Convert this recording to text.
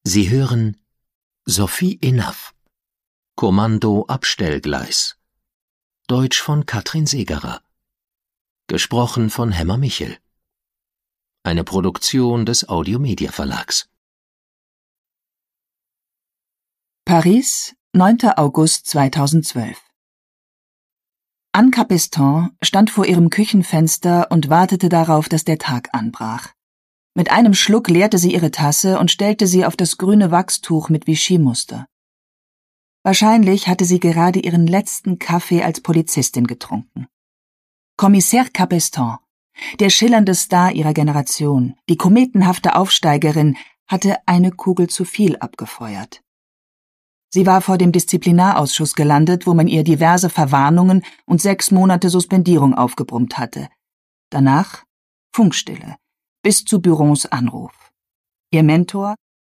Sie hören Sophie Enough. Kommando Abstellgleis. Deutsch von Katrin Segerer. Gesprochen von Hemmer Michel. Eine Produktion des Audiomedia Verlags. Paris, 9. August 2012. Anne Capestand stand vor ihrem Küchenfenster und wartete darauf, dass der Tag anbrach. Mit einem Schluck leerte sie ihre Tasse und stellte sie auf das grüne Wachstuch mit Vichy-Muster. Wahrscheinlich hatte sie gerade ihren letzten Kaffee als Polizistin getrunken. Commissaire Capestand, der schillernde Star ihrer Generation, die kometenhafte Aufsteigerin, hatte eine Kugel zu viel abgefeuert. Sie war vor dem Disziplinarausschuss gelandet, wo man ihr diverse Verwarnungen und 6 Monate Suspendierung aufgebrummt hatte. Danach Funkstille, bis zu Burons Anruf. Ihr Mentor,